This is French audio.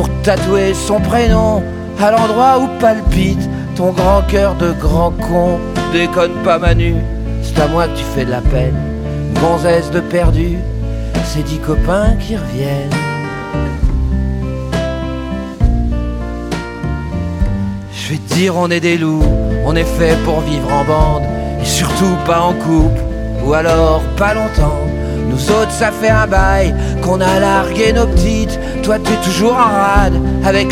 pour tatouer son prénom à l'endroit où palpite ton grand cœur de grand con. Déconne pas Manu, c'est à moi que tu fais de la peine. Gonzesse de perdu, c'est 10 copains qui reviennent. Je vais te dire, on est des loups, on est fait pour vivre en bande, et surtout pas en couple, ou alors pas longtemps. Nous autres ça fait un bail qu'on a largué nos petites. Toi t'es toujours en rade avec